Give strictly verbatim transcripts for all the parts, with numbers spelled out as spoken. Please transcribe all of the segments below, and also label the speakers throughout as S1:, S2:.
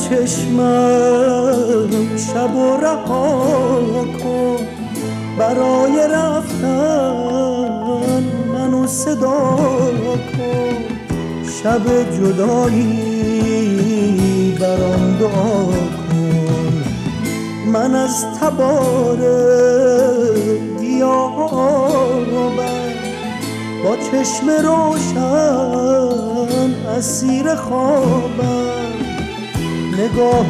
S1: چشمم شب و رها کن، برای رفتن منو صدا کن، شب جدایی برام دعا کن. من از تبار گیاهان با چشم روشن اسیر خوابم، نگاه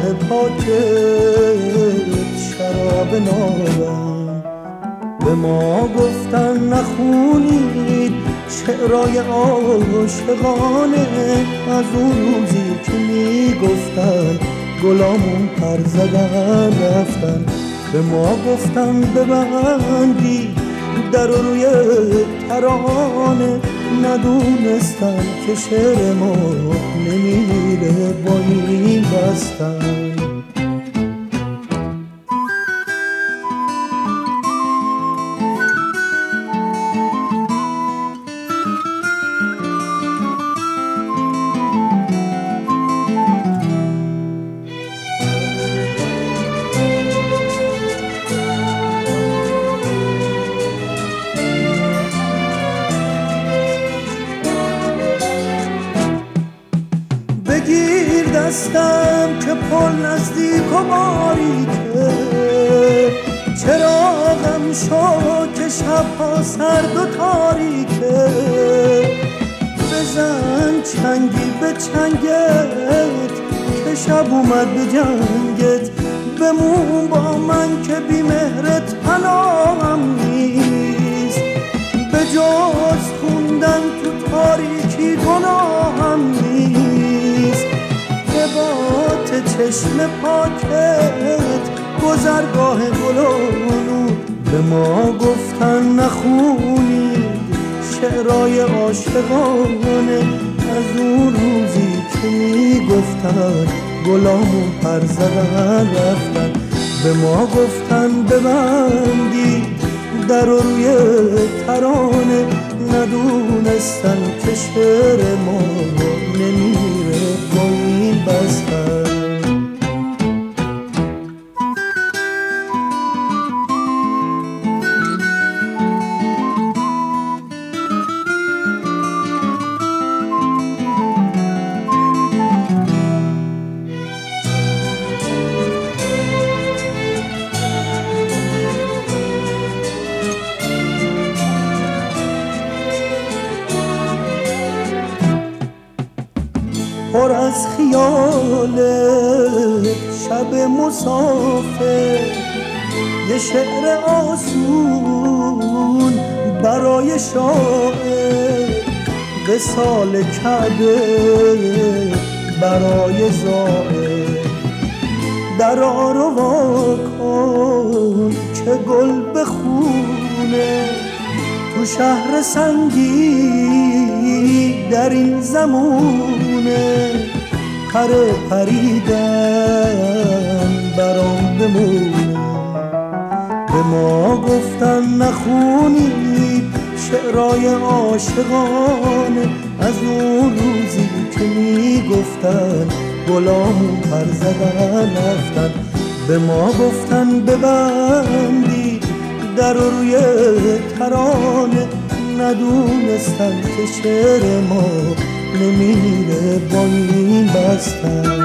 S1: پاکت شراب نابم. به ما گفتن نخونید شعرهای عاشقانه، از اون روزی که میگفتن گلامون پر زدن رفتن. به ما گفتن ببندی در روی ترانه، ندونستن که شعر ما نمیره با این بستن. بگیر دستم که پل نزدیک و باریکه، چراغم شو که شبها سرد و تاریکه. بزن چنگی به چنگت که شب اومد به جنگت، بمون با من که بی مهرت پناهم نیست. به جز خوندن تو تاریکی گناهم نیست. لبات چشم پاکت گذرگاه گلونو، به ما گفتن نخونید شعرهای عاشقانه، از اون روزی که میگفتن گلامون پر زدن رفتن. به ما گفتن ببندی در روی ترانه، ندونستن که شعر ما نمیره با این بستن. پر از خیال شب مسافر، یه شعر آسون برای شاعر، وصال کعبه برای زائر. درا رو وا کن که گل بخونه تو شهر سنگی در این زمونه. پر پریدن برام بمونه. به ما گفتن نخونید شعرهای عاشقانه، از اون روزی که میگفتن گلامون پر زدن رفتن. به ما گفتن ببندید در روی ترانه، ندونستن که شعر ما نمیره با این بستن.